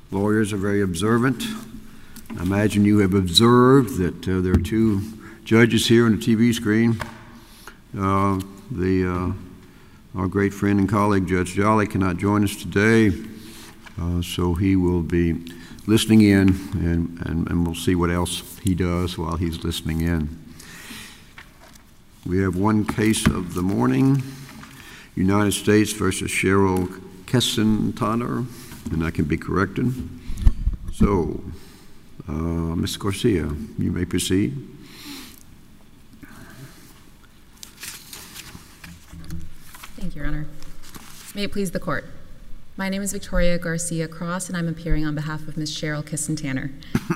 Lawyers are very observant. I imagine you have observed that there are two judges here on the TV screen. Our great friend and colleague, Judge Jolly, cannot join us today, so he will be listening in, and we'll see what else he does while he's listening in. We have one case of the morning, United States versus Cheryl Kessentaner, and I can be corrected. So, Ms. Garcia, you may proceed. Thank you, Your Honor. May it please the Court. My name is Victoria Garcia Cross, and I'm appearing on behalf of Ms. Cheryl Kessentaner.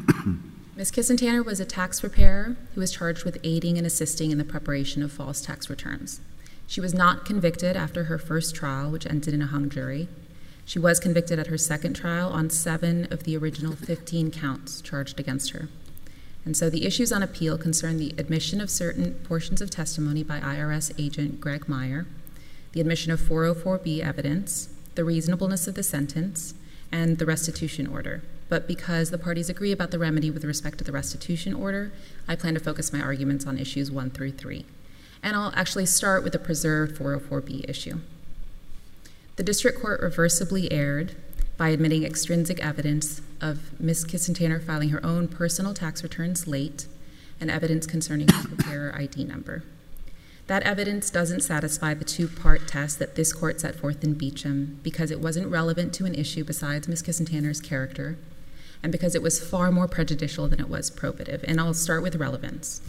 Ms. Kessentaner was a tax preparer who was charged with aiding and assisting in the preparation of false tax returns. She was not convicted after her first trial, which ended in a hung jury. She was convicted at her second trial on 7 of the original 15 counts charged against her. And so the issues on appeal concern the admission of certain portions of testimony by IRS agent Greg Meyer, the admission of 404B evidence, the reasonableness of the sentence, and the restitution order. But because the parties agree about the remedy with respect to the restitution order, I plan to focus my arguments on issues 1 through 3. And I'll actually start with the preserved 404B issue. The district court reversibly erred by admitting extrinsic evidence of Ms. Kessentaner filing her own personal tax returns late and evidence concerning her preparer ID number. That evidence doesn't satisfy the two-part test that this court set forth in Beecham because it wasn't relevant to an issue besides Ms. Kessentaner's character, and because it was far more prejudicial than it was probative. And I'll start with relevance.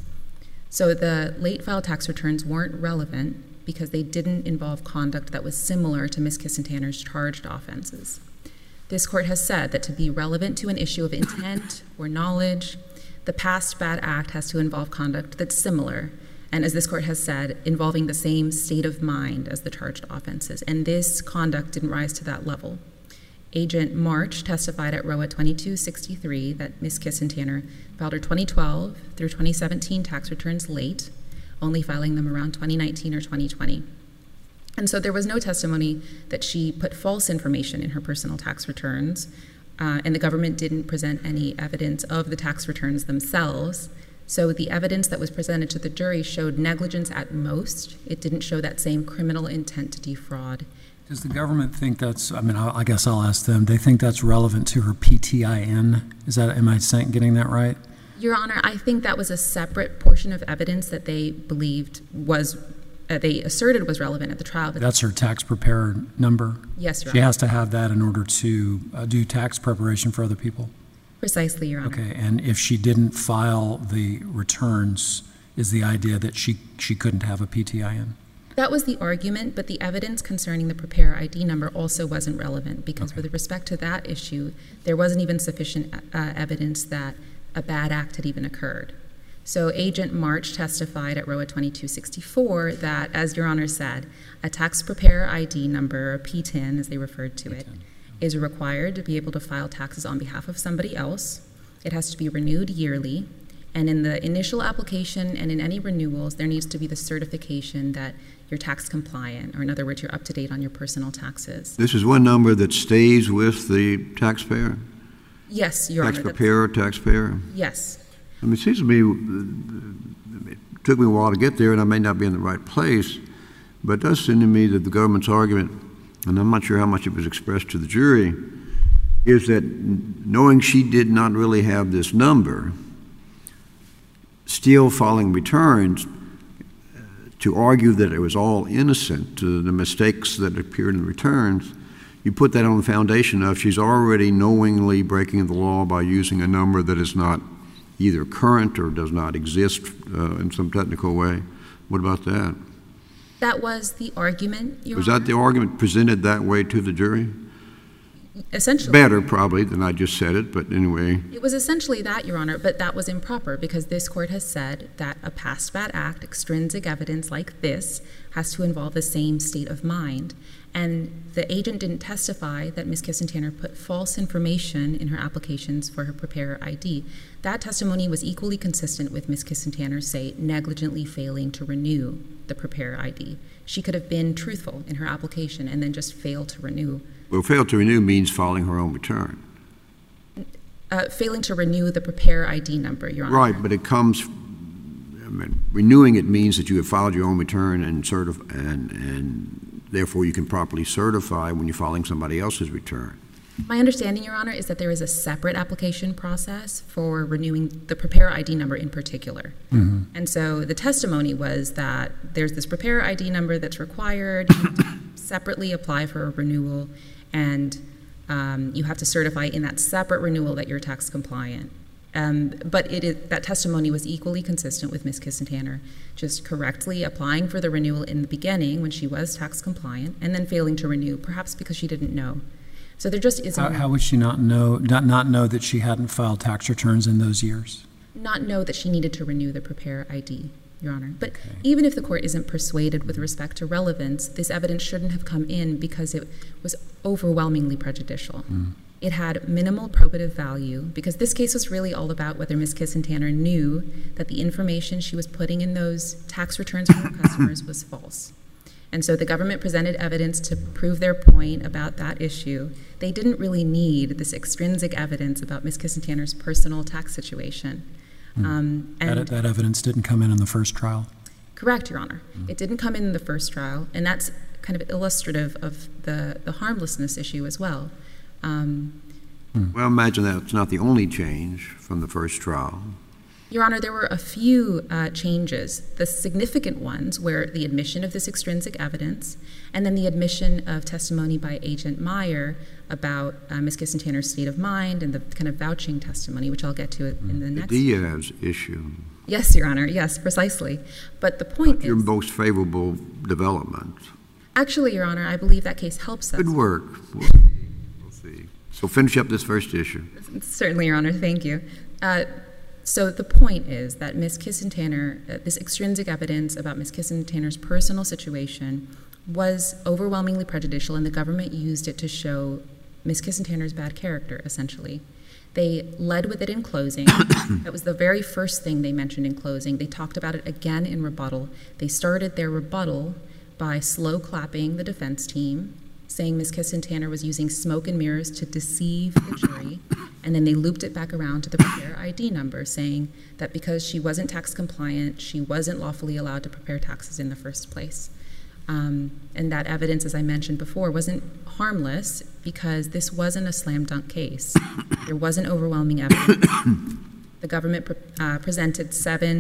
So the late filed tax returns weren't relevant because they didn't involve conduct that was similar to Ms. Kessentaner's charged offenses. This court has said that to be relevant to an issue of intent or knowledge, the past bad act has to involve conduct that's similar, and as this court has said, involving the same state of mind as the charged offenses. And this conduct didn't rise to that level. Agent March testified at ROA 2263 that Ms. Kessentaner filed her 2012 through 2017 tax returns late, only filing them around 2019 or 2020. And so there was no testimony that she put false information in her personal tax returns, and the government didn't present any evidence of the tax returns themselves. So the evidence that was presented to the jury showed negligence at most. It didn't show that same criminal intent to defraud. Does the government think that's, I guess I'll ask them, they think that's relevant to her PTIN? Am I getting that right? Your Honor, I think that was a separate portion of evidence that they believed was, they asserted was relevant at the trial. But that's her tax preparer number? Yes, Your Honor. She has to have that in order to do tax preparation for other people? Precisely, Your Honor. Okay, and if she didn't file the returns, is the idea that she couldn't have a PTIN? That was the argument, but the evidence concerning the preparer ID number also wasn't relevant because with respect to that issue, there wasn't even sufficient evidence that a bad act had even occurred. So Agent March testified at ROA 2264 that, as Your Honor said, a tax preparer ID number, or PTIN as they referred to it, is required to be able to file taxes on behalf of somebody else. It has to be renewed yearly. And in the initial application and in any renewals, there needs to be the certification that you're tax compliant, or in other words, you're up to date on your personal taxes. This is one number that stays with the taxpayer? Yes, Your Honor. Tax preparer, taxpayer? Yes. It seems to me, it took me a while to get there, and I may not be in the right place, but it does seem to me that the government's argument, and I'm not sure how much it was expressed to the jury, is that knowing she did not really have this number, still filing returns to argue that it was all innocent to the mistakes that appeared in the returns, you put that on the foundation of she's already knowingly breaking the law by using a number that is not either current or does not exist in some technical way. What about that? That was the argument, Your Honor. Was that the argument presented that way to the jury? Essentially. Better, probably, than I just said it, but anyway. It was essentially that, Your Honor, but that was improper because this court has said that a past bad act, extrinsic evidence like this, has to involve the same state of mind. And the agent didn't testify that Ms. Kessentaner put false information in her applications for her preparer ID. That testimony was equally consistent with Ms. Kessentaner, say, negligently failing to renew the preparer ID. She could have been truthful in her application and then just failed to renew. Well, failed to renew means filing her own return. Failing to renew the prepare ID number, Your Honor. Right, but it comes, renewing it means that you have filed your own return and therefore you can properly certify when you're filing somebody else's return. My understanding, Your Honor, is that there is a separate application process for renewing the prepare ID number in particular. Mm-hmm. And so the testimony was that there's this prepare ID number that's required, you have to separately apply for a renewal, and you have to certify in that separate renewal that you're tax compliant. But that testimony was equally consistent with Ms. Kissentanner, just correctly applying for the renewal in the beginning when she was tax compliant, and then failing to renew, perhaps because she didn't know. So there just isn't. How would she not know that she hadn't filed tax returns in those years? Not know that she needed to renew the prepare ID, Your Honor. But Okay. even if the court isn't persuaded with respect to relevance, this evidence shouldn't have come in because it was overwhelmingly prejudicial. It had minimal probative value because this case was really all about whether Ms. Kissentanner knew that the information she was putting in those tax returns for her customers was false. And so the government presented evidence to prove their point about that issue. They didn't really need this extrinsic evidence about Ms. Kissentanner's personal tax situation. That evidence didn't come in the first trial? Correct, Your Honor. It didn't come in the first trial, and that's kind of illustrative of the harmlessness issue as well. Well, imagine that's not the only change from the first trial. Your Honor, there were a few changes. The significant ones were the admission of this extrinsic evidence and then the admission of testimony by Agent Meyer about Ms. Kissentanner's state of mind and the kind of vouching testimony, which I'll get to in the next. The Diaz issue. Yes, Your Honor. Yes, precisely. But the point Your is, most favorable development. actually, Your Honor, I believe that case helps us. Good work. We'll see. So finish up this first issue. Certainly, Your Honor. Thank you. So the point is that Ms. Kissentanner, this extrinsic evidence about Ms. Kissentanner's personal situation was overwhelmingly prejudicial, and the government used it to show Ms. Kissentanner's bad character, essentially. They led with it in closing. That was the very first thing they mentioned in closing. They talked about it again in rebuttal. They started their rebuttal by slow clapping the defense team, saying Ms. Kissentanner was using smoke and mirrors to deceive the jury, and then they looped it back around to the prepare ID number, saying that because she wasn't tax compliant, she wasn't lawfully allowed to prepare taxes in the first place. And that evidence, as I mentioned before, wasn't harmless because this wasn't a slam dunk case. There wasn't overwhelming evidence. The government presented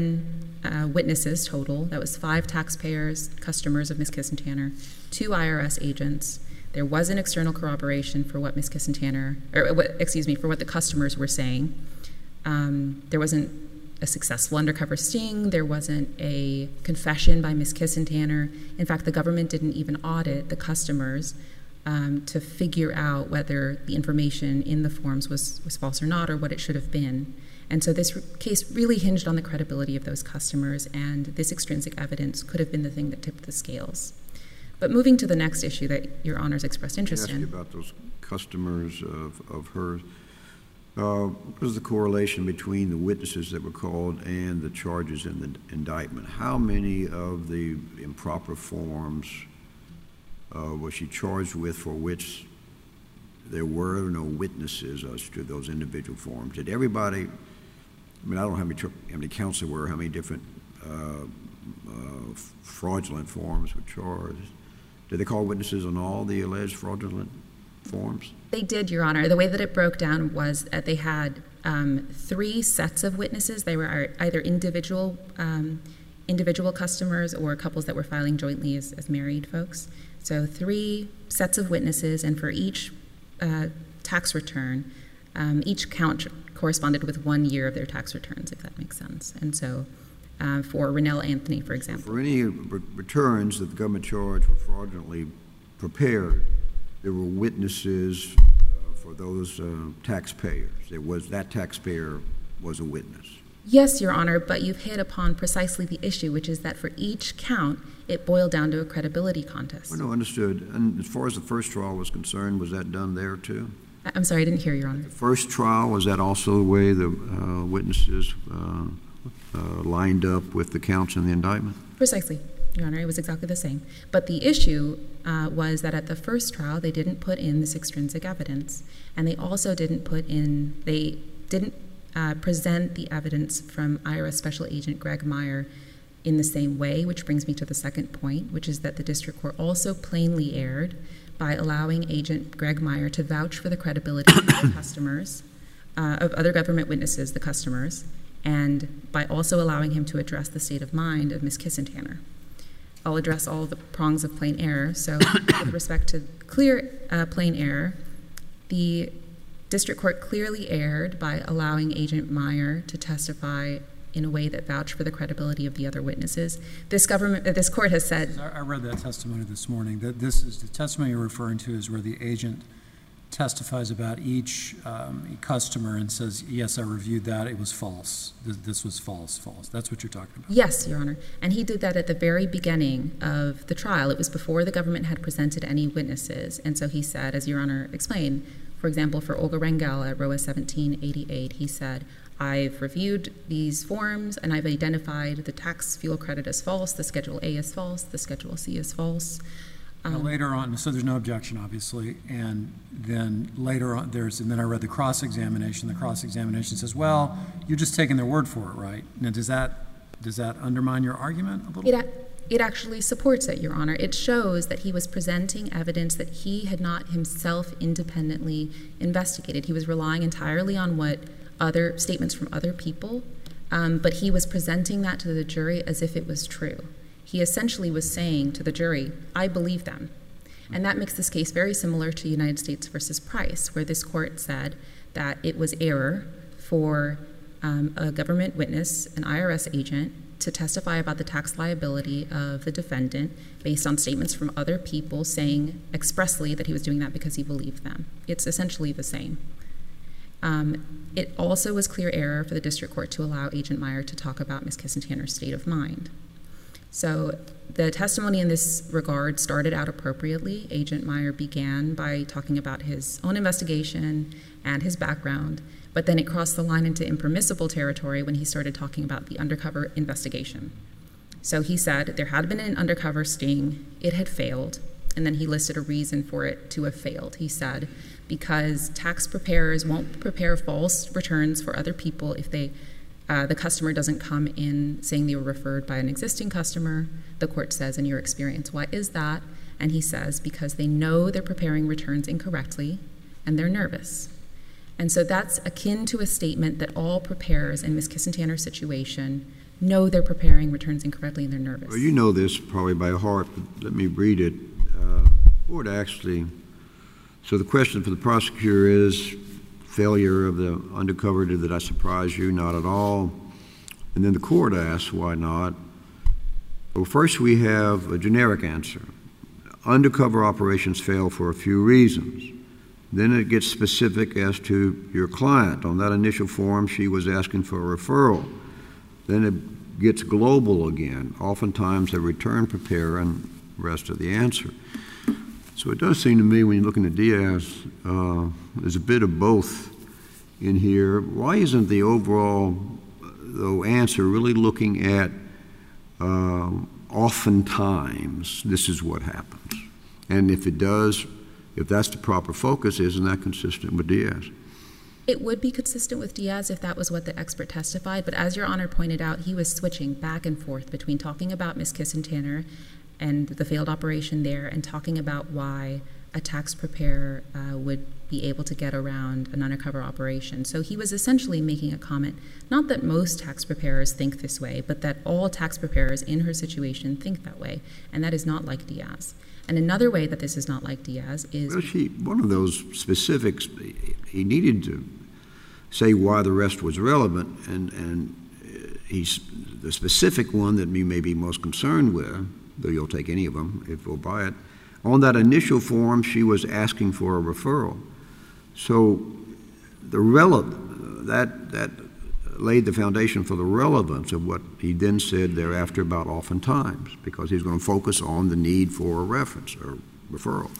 7 witnesses total. That was 5 taxpayers, customers of Ms. Kissentanner, 2 IRS agents. There wasn't external corroboration for what Ms. Kissentanner, for what the customers were saying. There wasn't a successful undercover sting. There wasn't a confession by Ms. Kissentanner. In fact, the government didn't even audit the customers to figure out whether the information in the forms was false or not, or what it should have been. And so this case really hinged on the credibility of those customers, and this extrinsic evidence could have been the thing that tipped the scales. But moving to the next issue that Your Honors expressed interest in. I asked you about those customers of hers. What was the correlation between the witnesses that were called and the charges in the indictment? How many of the improper forms was she charged with for which there were no witnesses as to those individual forms? Did everybody, I mean, I don't know how many counts there were, how many different fraudulent forms were charged. Did they call witnesses on all the alleged fraudulent forms? They did, Your Honor. The way that it broke down was that they had 3 sets of witnesses. They were either individual customers or couples that were filing jointly as married folks. So 3 sets of witnesses, and for each tax return, each count corresponded with 1 year of their tax returns, if that makes sense. And so for Rennell Anthony, for example. For any returns that the government charged were fraudulently prepared, there were witnesses for those taxpayers. That taxpayer was a witness. Yes, Your Honor, but you've hit upon precisely the issue, which is that for each count, it boiled down to a credibility contest. Well, no, understood. And as far as the first trial was concerned, was that done there too? I'm sorry, I didn't hear, Your Honor. The first trial, was that also the way the witnesses lined up with the counts in the indictment? Precisely, Your Honor. It was exactly the same. But the issue was that at the first trial, they didn't put in this extrinsic evidence, and they also didn't put in, they didn't present the evidence from IRS Special Agent Greg Meyer in the same way, which brings me to the second point, which is that the district court also plainly erred by allowing Agent Greg Meyer to vouch for the credibility of other customers, of other government witnesses, the customers, and by also allowing him to address the state of mind of Ms. Kissentanner. I'll address all the prongs of plain error. So with respect to clear plain error, the district court clearly erred by allowing Agent Meyer to testify in a way that vouched for the credibility of the other witnesses. This court has said... I read that testimony this morning. That this is the testimony you're referring to is where the agent testifies about each customer and says, yes, I reviewed that, it was false. This was false. That's what you're talking about. Yes, Your Honor. And he did that at the very beginning of the trial. It was before the government had presented any witnesses. And so he said, as Your Honor explained, for example, for Olga Rangel at ROA 1788, he said, I've reviewed these forms and I've identified the tax fuel credit as false, the Schedule A is false, the Schedule C is false. Now later on, so there's no objection, obviously, and then later on, and then I read the cross-examination. The cross-examination says, well, you're just taking their word for it, right? Now, does that undermine your argument a little bit? It actually supports it, Your Honor. It shows that he was presenting evidence that he had not himself independently investigated. He was relying entirely on what other statements from other people, but he was presenting that to the jury as if it was true. He essentially was saying to the jury, I believe them. And that makes this case very similar to United States versus Price, where this court said that it was error for a government witness, an IRS agent, to testify about the tax liability of the defendant based on statements from other people saying expressly that he was doing that because he believed them. It's essentially the same. It also was clear error for the district court to allow Agent Meyer to talk about Ms. Kissentanner's state of mind. So the testimony in this regard started out appropriately. Agent Meyer began by talking about his own investigation and his background, but then it crossed the line into impermissible territory when he started talking about the undercover investigation. So he said there had been an undercover sting, it had failed, and then he listed a reason for it to have failed. He said, because tax preparers won't prepare false returns for other people if the customer doesn't come in saying they were referred by an existing customer. The court says, in your experience, why is that? And he says, because they know they're preparing returns incorrectly and they're nervous. And so that's akin to a statement that all preparers in Ms. Kissentanner's situation know they're preparing returns incorrectly and they're nervous. Well, you know this probably by heart, but let me read it. So the question for the prosecutor is, failure of the undercover, did that surprise you? Not at all. And then the court asks, why not? Well, first we have a generic answer. Undercover operations fail for a few reasons. Then it gets specific as to your client. On that initial form, she was asking for a referral. Then it gets global again. Oftentimes a return preparer and the rest of the answer. So it does seem to me when you're looking at Diaz, there's a bit of both in here. Why isn't the overall answer really looking at oftentimes this is what happens? And if it does, if that's the proper focus, isn't that consistent with Diaz? It would be consistent with Diaz if that was what the expert testified, but as Your Honor pointed out, he was switching back and forth between talking about Ms. Kissentanner and the failed operation there and talking about why a tax preparer would be able to get around an undercover operation. So he was essentially making a comment, not that most tax preparers think this way, but that all tax preparers in her situation think that way, and that is not like Diaz. And another way that this is not like Diaz is... Well, one of those specifics, he needed to say why the rest was relevant, and he's the specific one that you may be most concerned with, though you'll take any of them if we'll buy it. On that initial form, she was asking for a referral. So that laid the foundation for the relevance of what he then said thereafter about oftentimes, because he's going to focus on the need for a reference or referral.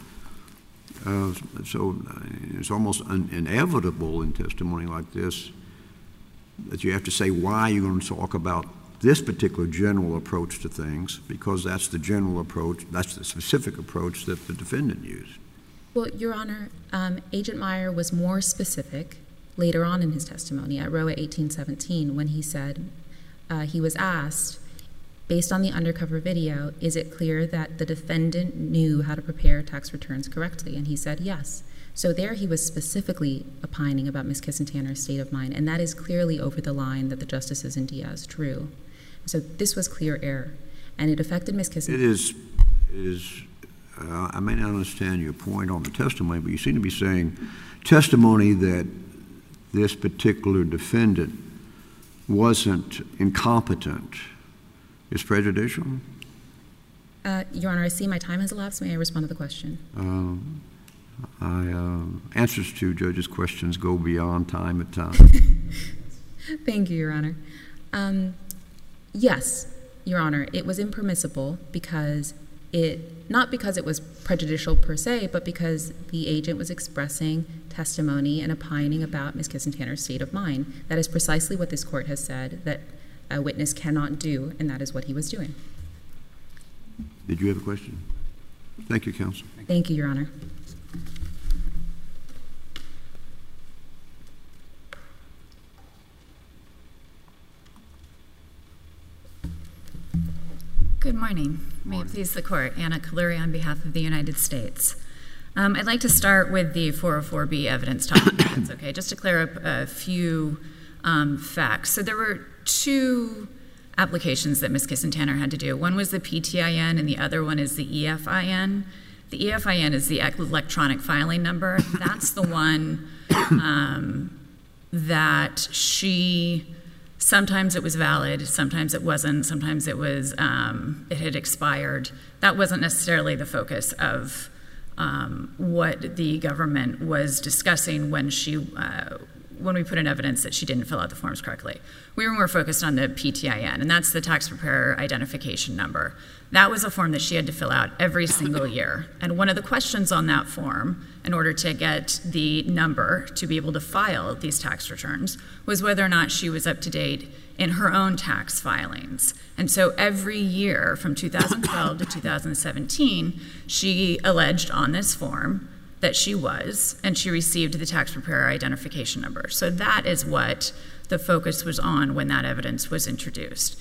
So it's almost inevitable in testimony like this that you have to say why you're going to talk about this particular general approach to things, because that's the general approach, that's the specific approach that the defendant used. Well, Your Honor, Agent Meyer was more specific later on in his testimony at row 1817 when he said, he was asked, based on the undercover video, is it clear that the defendant knew how to prepare tax returns correctly? And he said yes. So there he was specifically opining about Ms. Kissentanner's state of mind, and that is clearly over the line that the justices in Diaz drew. So this was clear error, and it affected Ms. Kissentanner. I may not understand your point on the testimony, but you seem to be saying testimony that this particular defendant wasn't incompetent is prejudicial? Your Honor, I see my time has elapsed. May I respond to the question? Answers to judges' questions go beyond time at times. Thank you, Your Honor. Yes, Your Honor, it was impermissible because not because it was prejudicial per se, but because the agent was expressing testimony and opining about Ms. Kissentanner's state of mind. That is precisely what this court has said that a witness cannot do, and that is what he was doing. Did you have a question? Thank you, counsel. Thank you, Your Honor. Good morning. May it please the court. Anna Kaluri on behalf of the United States. I'd like to start with the 404B evidence topic, if that's okay, just to clear up a few facts. So there were two applications that Ms. Kissentanner had to do. One was the PTIN and the other one is the EFIN. The EFIN is the electronic filing number. That's the one that sometimes it was valid, sometimes it wasn't, sometimes it was, it had expired. That wasn't necessarily the focus of what the government was discussing when we put in evidence that she didn't fill out the forms correctly. We were more focused on the PTIN, and that's the tax preparer identification number. That was a form that she had to fill out every single year. And one of the questions on that form, in order to get the number to be able to file these tax returns, was whether or not she was up to date in her own tax filings. And so every year from 2012 to 2017, she alleged on this form that she was, and she received the tax preparer identification number. So that is what the focus was on when that evidence was introduced.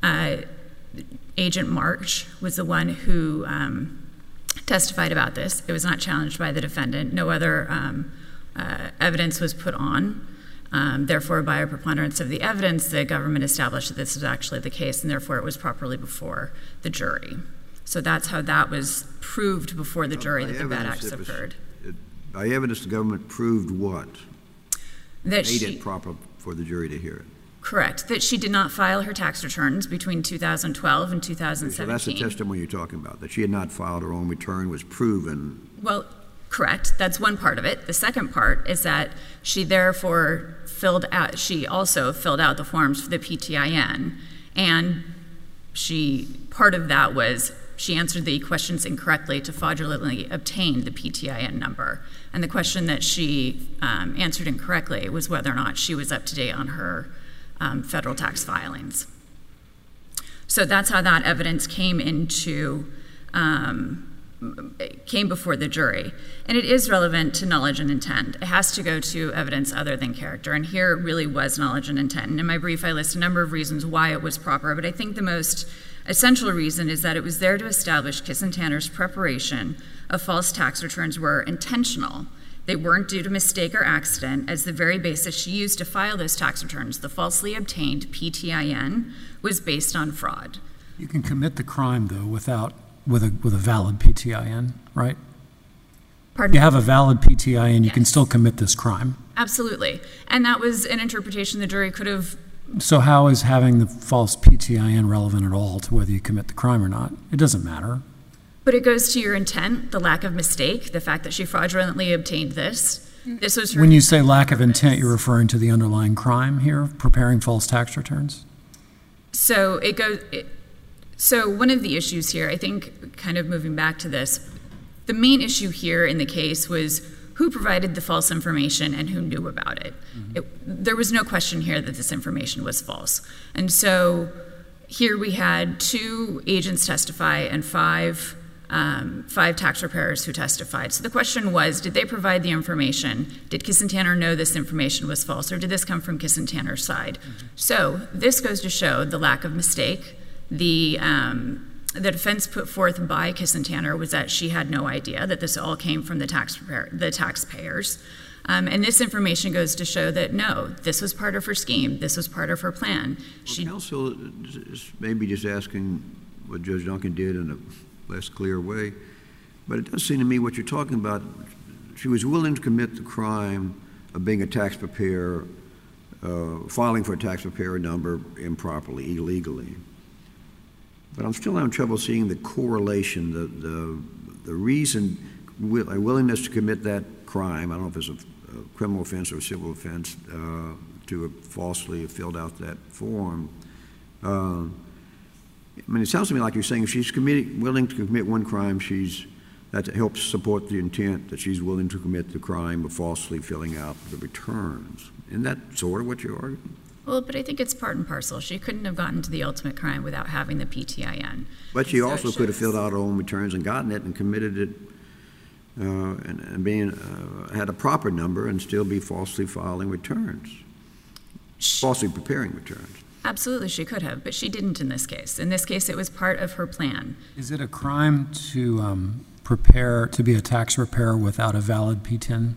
Agent March was the one who testified about this. It was not challenged by the defendant. No other evidence was put on. Therefore, by a preponderance of the evidence, the government established that this was actually the case, and therefore it was properly before the jury. So that's how that was proved before the jury that the bad acts occurred. By evidence, the government proved what? That made it proper for the jury to hear it. Correct. That she did not file her tax returns between 2012 and 2017. So that's the testimony you're talking about, that she had not filed her own return was proven. Well, correct. That's one part of it. The second part is that she therefore she also filled out the forms for the PTIN, and part of that was she answered the questions incorrectly to fraudulently obtain the PTIN number. And the question that she answered incorrectly was whether or not she was up to date on her federal tax filings. So that's how that evidence came before the jury. And it is relevant to knowledge and intent. It has to go to evidence other than character. And here it really was knowledge and intent. And in my brief, I list a number of reasons why it was proper, but I think the most essential reason is that it was there to establish Kissentanner's preparation of false tax returns were intentional. They weren't due to mistake or accident, as the very basis she used to file those tax returns, the falsely obtained PTIN, was based on fraud. You can commit the crime, though, with a valid PTIN, right? Pardon? You have a valid PTIN, you can still commit this crime. Absolutely. And that was an interpretation the jury could have. So how is having the false PTIN relevant at all to whether you commit the crime or not? It doesn't matter. But it goes to your intent, the lack of mistake, the fact that she fraudulently obtained this. This was her. When you say lack of intent, you're referring to the underlying crime here, preparing false tax returns? So so one of the issues here, I think, kind of moving back to this, the main issue here in the case was who provided the false information and who knew about it. There was no question here that this information was false. And so here we had 2 agents testify and 5 5 tax preparers who testified. So the question was, did they provide the information? Did Kissin-Tanner know this information was false, or did this come from Kissin-Tanner's side? So this goes to show the lack of mistake. The defense put forth by Kissin-Tanner was that she had no idea, that this all came from the taxpayers. And this information goes to show that, no, this was part of her scheme. This was part of her plan. Well, counsel is maybe just asking what Judge Duncan did in a less clear way, but it does seem to me what you're talking about, she was willing to commit the crime of being a tax preparer, filing for a tax preparer number improperly, illegally. But I'm still having trouble seeing the correlation, the reason, a willingness to commit that crime, I don't know if it's a criminal offense or a civil offense, to have falsely filled out that form. I mean, it sounds to me like you're saying if she's willing to commit one crime, that helps support the intent that she's willing to commit the crime of falsely filling out the returns. Isn't that sort of what you're arguing? Well, but I think it's part and parcel. She couldn't have gotten to the ultimate crime without having the PTIN. But she also could have filled out her own returns and gotten it and committed it and had a proper number and still be falsely filing returns, falsely preparing returns. Absolutely, she could have, but she didn't in this case. In this case, it was part of her plan. Is it a crime to prepare to be a tax preparer without a valid PTIN?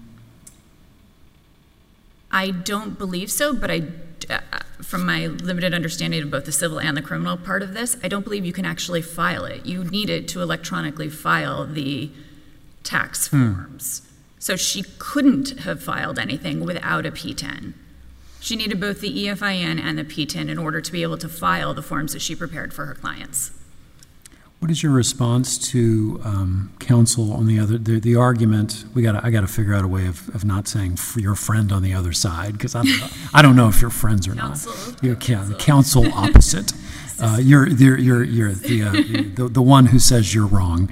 I don't believe so, but from my limited understanding of both the civil and the criminal part of this, I don't believe you can actually file it. You needed to electronically file the tax forms. So she couldn't have filed anything without a PTIN. She needed both the EFIN and the PTIN in order to be able to file the forms that she prepared for her clients. What is your response to counsel on the argument? I got to figure out a way of not saying your friend on the other side, because I don't know if you're friends or not. You're the counsel opposite. You're the one who says you're wrong.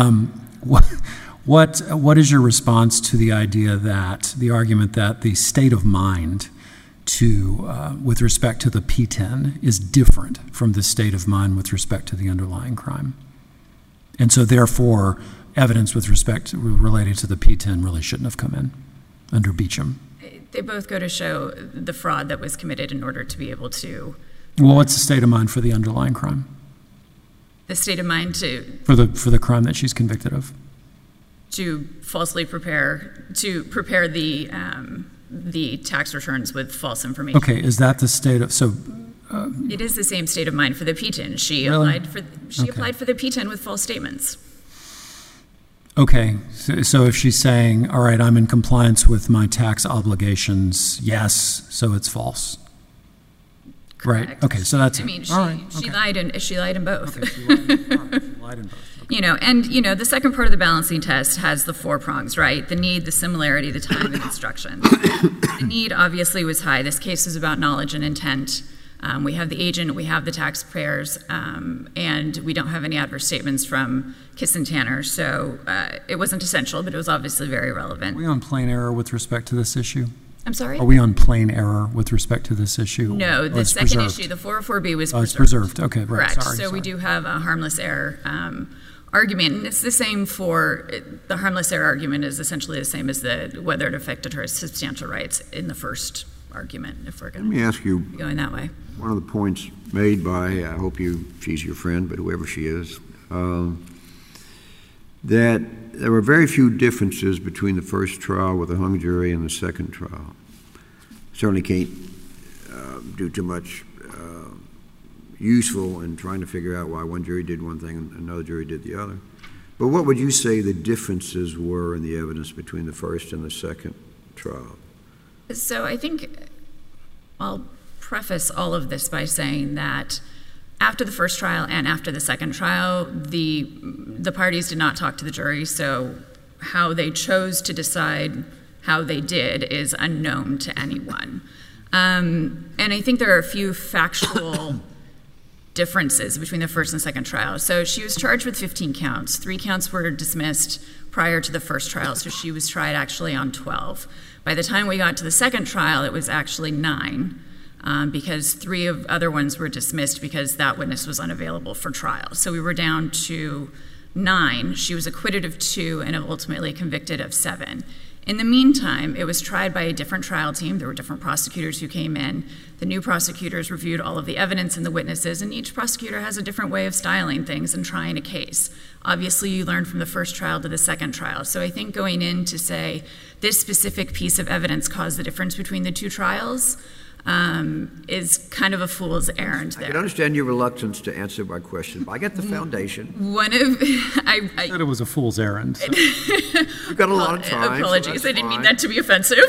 What is your response to the argument that the state of mind with respect to the PTIN is different from the state of mind with respect to the underlying crime? And so therefore, evidence related to the PTIN really shouldn't have come in under Beecham. They both go to show the fraud that was committed in order to be able to... Well, what's the state of mind for the underlying crime? The state of mind for the crime that she's convicted of? To falsely prepare the tax returns with false information. Okay, is that the state of... it is the same state of mind for the PTIN. She really? applied for the PTIN with false statements. Okay, so if she's saying, all right, I'm in compliance with my tax obligations, yes, so it's false. Correct. Right, okay, so that's I mean, she lied in both. Okay, she lied in both. Okay. The second part of the balancing test has the 4 prongs, right? The need, the similarity, the time, and instructions. The need obviously was high. This case is about knowledge and intent. We have the agent, we have the taxpayers, and we don't have any adverse statements from Kissin-Tanner. So it wasn't essential, but it was obviously very relevant. Are we on plain error with respect to this issue? I'm sorry? Are we on plain error with respect to this issue? No, the second issue, the 404B, was preserved. Oh, it's preserved. Okay, right. Correct. Sorry. We do have a harmless error argument, and it's the same for the harmless error argument is essentially the same as whether it affected her substantial rights in the first argument, if we're going to ask you going that way. One of the points made by, I hope she's your friend, but whoever she is, that there were very few differences between the first trial with a hung jury and the second trial. Certainly can't do too much useful in trying to figure out why one jury did one thing and another jury did the other. But what would you say the differences were in the evidence between the first and the second trial? So I think I'll preface all of this by saying that after the first trial and after the second trial, the parties did not talk to the jury, so how they chose to decide how they did is unknown to anyone. And I think there are a few factual differences between the first and second trial. So she was charged with 15 counts. 3 counts were dismissed prior to the first trial, so she was tried actually on 12. By the time we got to the second trial, it was actually 9. Because 3 of other ones were dismissed because that witness was unavailable for trial. So we were down to 9, she was acquitted of 2 and ultimately convicted of 7. In the meantime, it was tried by a different trial team. There were different prosecutors who came in. The new prosecutors reviewed all of the evidence and the witnesses, and each prosecutor has a different way of styling things and trying a case. Obviously, you learn from the first trial to the second trial. So I think going in to say this specific piece of evidence caused the difference between the 2 trials is kind of a fool's errand there. I can understand your reluctance to answer my question, but I get the foundation. One of I said it was a fool's errand. So. You've got a lot of time. Apologies, so I didn't mean fine. that to be offensive.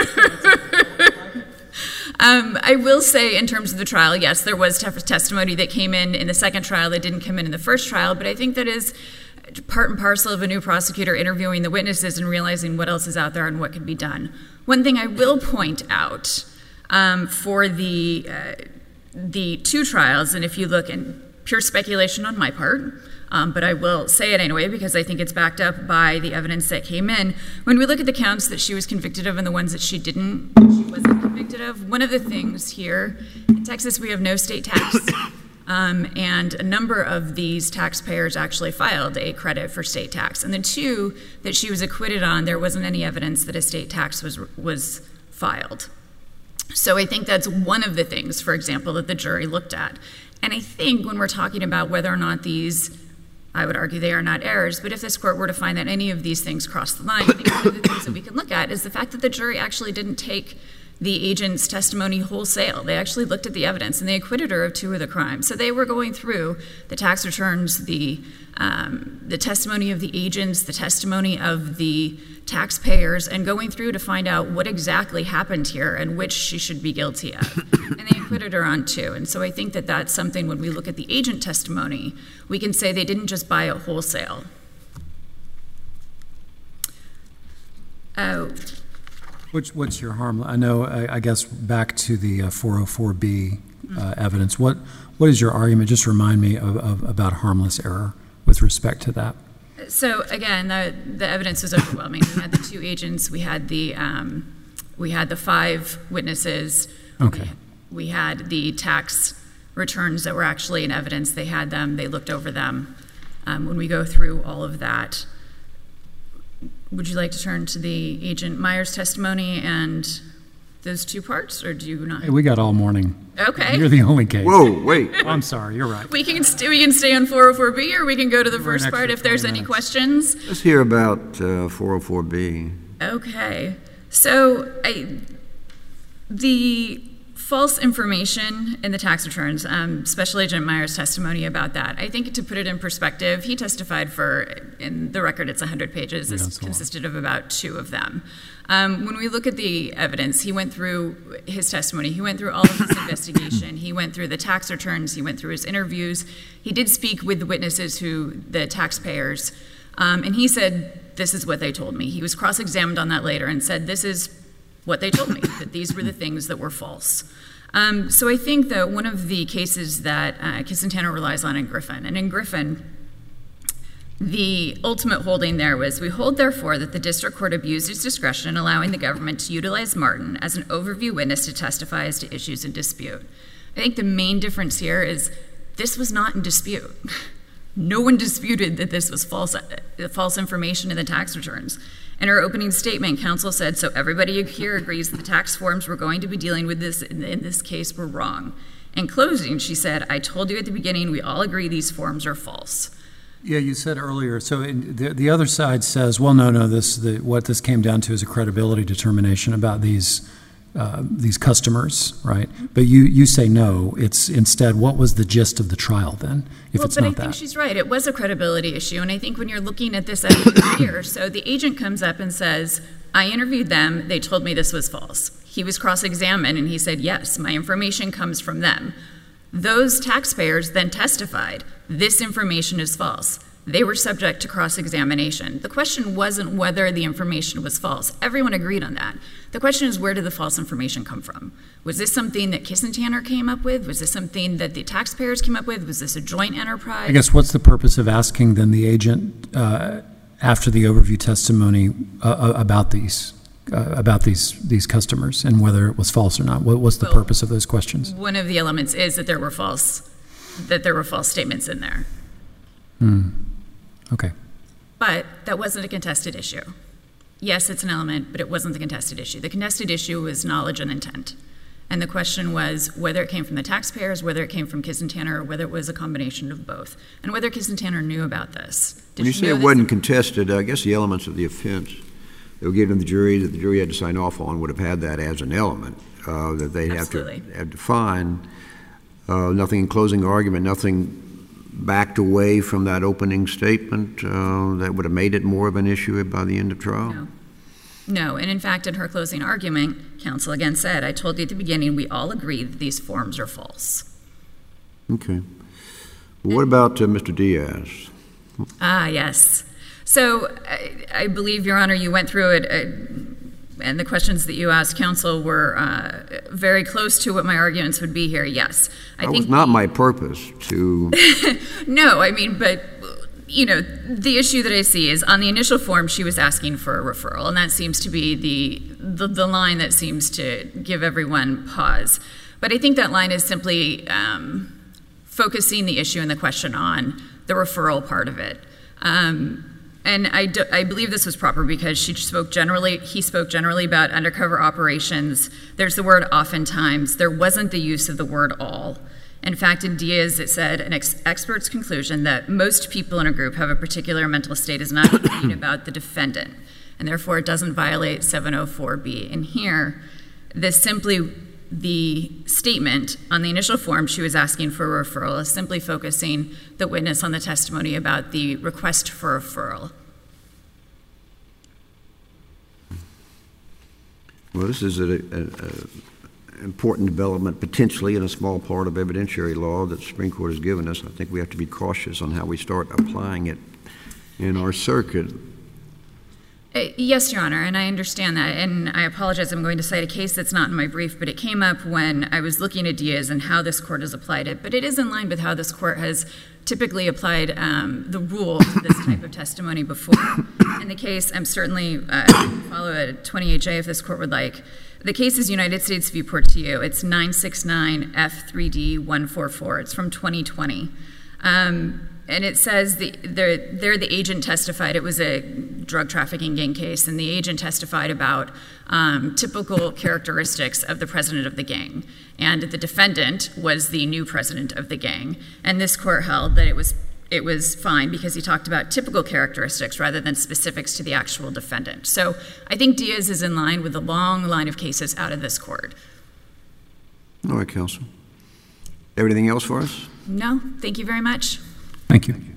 I will say, in terms of the trial, yes, there was testimony that came in the second trial that didn't come in the first trial, but I think that is part and parcel of a new prosecutor interviewing the witnesses and realizing what else is out there and what can be done. One thing I will point out for the 2 trials, and if you look in pure speculation on my part, but I will say it anyway because I think it's backed up by the evidence that came in. When we look at the counts that she was convicted of and the ones that she wasn't convicted of, one of the things here in Texas, we have no state tax. And a number of these taxpayers actually filed a credit for state tax. And the 2 that she was acquitted on, there wasn't any evidence that a state tax was filed. So I think that's one of the things, for example, that the jury looked at. And I think when we're talking about whether or not these, I would argue they are not errors, but if this court were to find that any of these things cross the line, I think one of the things that we can look at is the fact that the jury actually didn't take the agent's testimony wholesale. They actually looked at the evidence and they acquitted her of 2 of the crimes. So they were going through the tax returns, the testimony of the agents, the testimony of the taxpayers, and going through to find out what exactly happened here and which she should be guilty of. And they acquitted her on 2. And so I think that that's something when we look at the agent testimony, we can say they didn't just buy it wholesale. What's your harm? I know, I guess, back to the 404B evidence. What is your argument? Just remind me about harmless error with respect to that. So again, the evidence was overwhelming. We had the 2 agents. We had the 5 witnesses. Okay. We had the tax returns that were actually in evidence. They had them. They looked over them. When we go through all of that, would you like to turn to the Agent Myers testimony and those 2 parts, or do you not? Hey, we got all morning. Okay. You're the only case. Whoa, wait. Oh, I'm sorry. You're right. We can stay on 404B, or we can go to the first part if there's any questions. Let's hear about 404B. Okay. So the false information in the tax returns, Special Agent Myers' testimony about that, I think to put it in perspective, he testified for, in the record it's 100 pages, this consisted of about 2 of them. When we look at the evidence, he went through his testimony, he went through all of his investigation, he went through the tax returns, he went through his interviews, he did speak with the witnesses, the taxpayers, and he said, this is what they told me. He was cross-examined on that later and said, this is what they told me, that these were the things that were false. So I think that one of the cases that Kissantana relies on in Griffin, and in Griffin, the ultimate holding there was, we hold therefore that the district court abused its discretion in allowing the government to utilize Martin as an overview witness to testify as to issues in dispute. I think the main difference here is this was not in dispute. No one disputed that this was false information in the tax returns. In her opening statement, counsel said, so everybody here agrees that the tax forms we're going to be dealing with in this case were wrong. In closing, she said, I told you at the beginning, we all agree these forms are false. Yeah, you said earlier, so the other side says, well, no, what this came down to is a credibility determination about these customers, right? But you say no, it's instead, what was the gist of the trial then, if it's not that? But I think she's right. It was a credibility issue, and I think when you're looking at this evidence here, so the agent comes up and says, I interviewed them, they told me this was false. He was cross-examined, and he said, yes, my information comes from them. Those taxpayers then testified, this information is false. They were subject to cross-examination. The question wasn't whether the information was false. Everyone agreed on that. The question is, where did the false information come from? Was this something that Kissantana came up with? Was this something that the taxpayers came up with? Was this a joint enterprise? I guess what's the purpose of asking then the agent after the overview testimony about these customers and whether it was false or not? What was the purpose of those questions? One of the elements is that there were false statements in there. Okay. But that wasn't a contested issue. Yes, it's an element, but it wasn't the contested issue. The contested issue was knowledge and intent. And the question was whether it came from the taxpayers, whether it came from Kistentanner, or whether it was a combination of both, and whether Kistentanner knew about this. When you say it wasn't contested, I guess the elements of the offense that were given to the jury that the jury had to sign off on would have had that as an element that they'd have to find. Nothing in closing argument, nothing backed away from that opening statement that would have made it more of an issue by the end of trial? No, and in fact, in her closing argument, counsel again said, I told you at the beginning, we all agree that these forms are false. Okay. Well, what about Mr. Diaz? Yes. So I believe, Your Honor, you went through it, and the questions that you asked counsel were very close to what my arguments would be here, yes. That was not my purpose to... No, I mean, but, you know, the issue that I see is on the initial form, she was asking for a referral, and that seems to be the line that seems to give everyone pause. But I think that line is simply focusing the issue and the question on the referral part of it. And I believe this was proper because he spoke generally about undercover operations. There's the word oftentimes. There wasn't the use of the word all. In fact, in Diaz, it said, an expert's conclusion that most people in a group have a particular mental state is not talking about the defendant, and therefore it doesn't violate 704B. And here, the statement on the initial form she was asking for a referral is simply focusing the witness on the testimony about the request for referral. Well, this is an important development, potentially in a small part of evidentiary law that the Supreme Court has given us. I think we have to be cautious on how we start applying it in our circuit. Yes, Your Honor, and I understand that, and I apologize, I'm going to cite a case that's not in my brief, but it came up when I was looking at Diaz and how this court has applied it, but it is in line with how this court has typically applied the rule to this type of testimony before. In the case, I'm certainly follow a 28J if this court would like. The case is United States v. Portillo. It's 969 F3D 144. It's from 2020. And it says the agent testified. It was a drug trafficking gang case, and the agent testified about typical characteristics of the president of the gang. And the defendant was the new president of the gang. And this court held that it was fine because he talked about typical characteristics rather than specifics to the actual defendant. So I think Diaz is in line with a long line of cases out of this court. All right, counsel. Everything else for us? No, thank you very much. Thank you.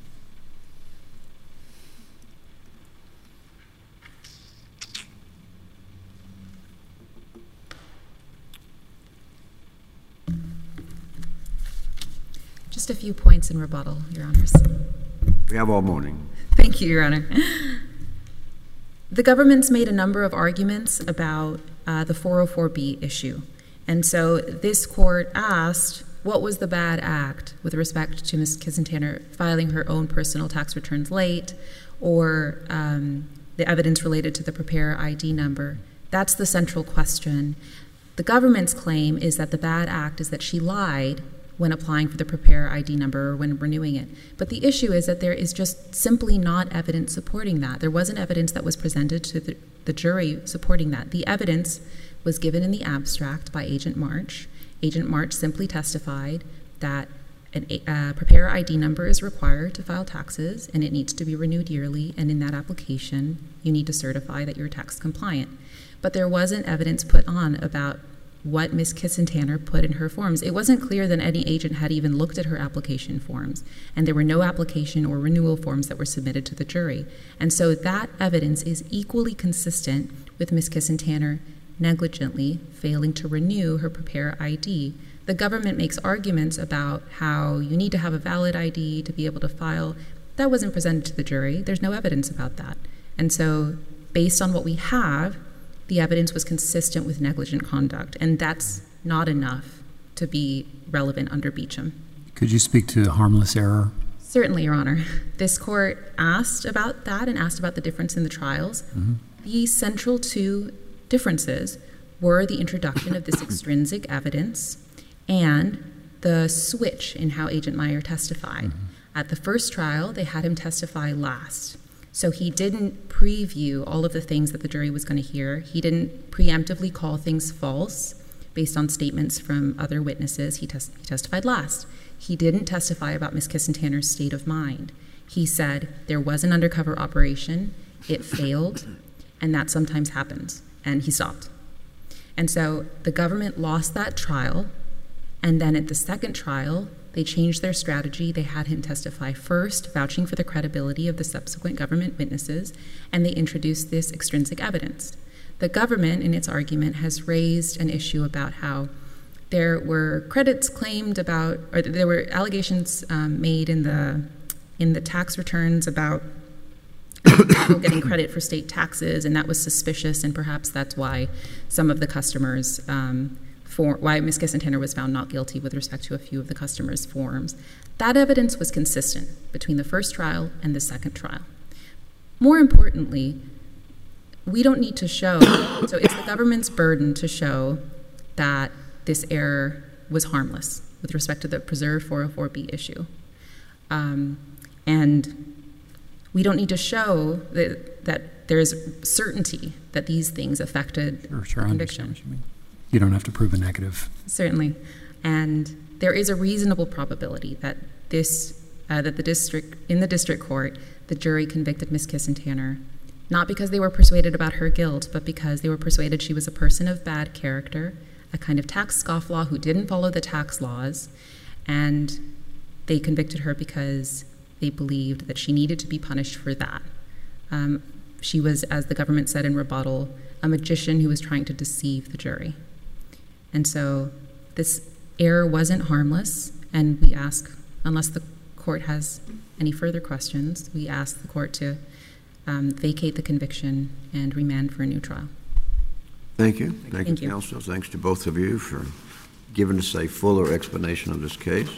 Just a few points in rebuttal, Your Honors. We have all morning. Thank you, Your Honor. The government's made a number of arguments about the 404B issue. And so this court asked, what was the bad act with respect to Ms. Kistentanner filing her own personal tax returns late, or the evidence related to the preparer ID number? That's the central question. The government's claim is that the bad act is that she lied when applying for the preparer ID number or when renewing it. But the issue is that there is just simply not evidence supporting that. There wasn't evidence that was presented to the jury supporting that. The evidence was given in the abstract by Agent March. Agent March simply testified that a preparer ID number is required to file taxes, and it needs to be renewed yearly, and in that application, you need to certify that you're tax compliant. But there wasn't evidence put on about what Ms. Kistentanner put in her forms. It wasn't clear that any agent had even looked at her application forms, and there were no application or renewal forms that were submitted to the jury. And so that evidence is equally consistent with Ms. Kistentanner negligently failing to renew her preparer ID. The government makes arguments about how you need to have a valid ID to be able to file. That wasn't presented to the jury. There's no evidence about that. And so based on what we have, the evidence was consistent with negligent conduct, and that's not enough to be relevant under Beecham. Could you speak to harmless error? Certainly, Your Honor. This court asked about that and asked about the difference in the trials. Mm-hmm. The central two differences were the introduction of this extrinsic evidence and the switch in how Agent Meyer testified. At the first trial, they had him testify last. So he didn't preview all of the things that the jury was going to hear. He didn't preemptively call things false based on statements from other witnesses. He testified last. He didn't testify about Ms. Kissentanner's state of mind. He said there was an undercover operation, it failed, and that sometimes happens, and he stopped. And so the government lost that trial, and then at the second trial, they changed their strategy. They had him testify first, vouching for the credibility of the subsequent government witnesses, and they introduced this extrinsic evidence. The government, in its argument, has raised an issue about how there were credits claimed about, or there were allegations made in the tax returns about people getting credit for state taxes, and that was suspicious, and perhaps that's why some of the customers, why Ms. Kissentanner was found not guilty with respect to a few of the customers' forms. That evidence was consistent between the first trial and the second trial. More importantly, we don't need to show, so it's the government's burden to show that this error was harmless with respect to the preserved 404B issue. And we don't need to show that there is certainty that these things affected the conviction. I understand what you mean. You don't have to prove a negative. Certainly. And there is a reasonable probability that in the district court, the jury convicted Ms. Kissentanner, not because they were persuaded about her guilt, but because they were persuaded she was a person of bad character, a kind of tax scofflaw who didn't follow the tax laws, and they convicted her because they believed that she needed to be punished for that. She was, as the government said in rebuttal, a magician who was trying to deceive the jury. And so this error wasn't harmless, and we ask, unless the court has any further questions, we ask the court to vacate the conviction and remand for a new trial. Thank you. Thank you, counsel. Thanks to both of you for giving us a fuller explanation of this case.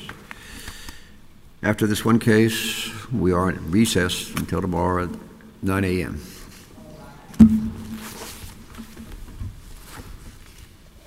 After this one case, we are at recess until tomorrow at 9 a.m.